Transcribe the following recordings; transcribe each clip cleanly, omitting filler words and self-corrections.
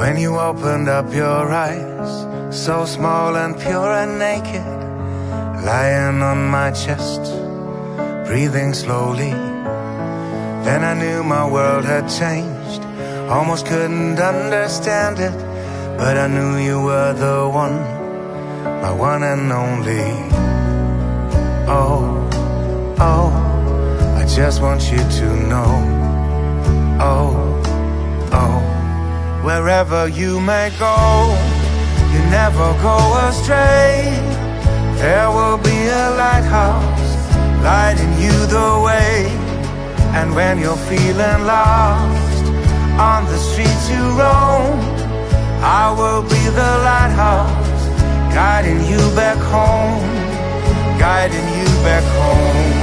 When you opened up your eyes, so small and pure and naked, lying on my chest, breathing slowly. Then I knew my world had changed, almost couldn't understand it, but I knew you were the one, my one and only. Oh, oh, I just want you to know. Oh, oh, wherever you may go, you never go astray. There will be a lighthouse lighting you the way. And when you're feeling lost on the streets you roam, I will be the lighthouse guiding you back home, guiding you back home.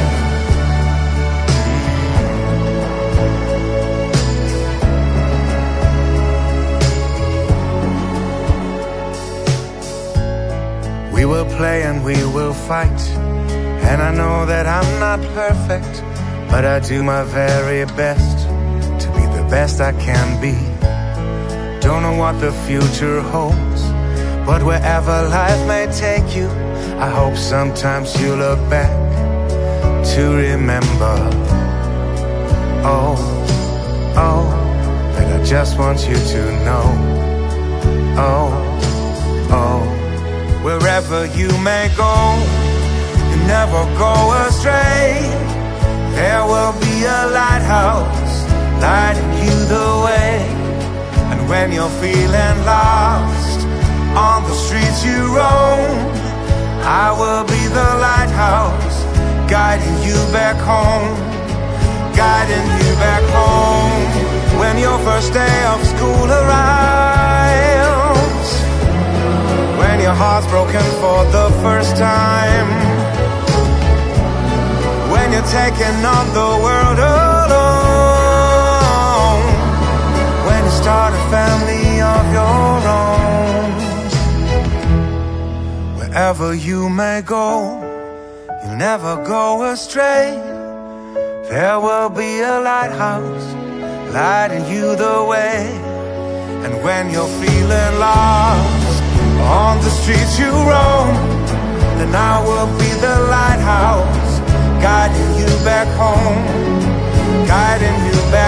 We will play and we will fight, and I know that I'm not perfect, but I do my very best to be the best I can be. Don't know what the future holds, but wherever life may take you, I hope sometimes you look back to remember. Oh, oh, that I just want you to know. Oh, oh, wherever you may go, you never go astray. There will be a lighthouse lighting you the way. And when you're feeling lost on the streets you roam, I will be the lighthouse guiding you back home, guiding you back home. When your first day of school arrives, when your heart's broken for the first time, when you're taking on the world alone, when you start a family of your own. Wherever you may go, you'll never go astray. There will be a lighthouse lighting you the way. And when you're feeling lost on the streets you roam, then I will be the lighthouse guiding you back home, guiding you back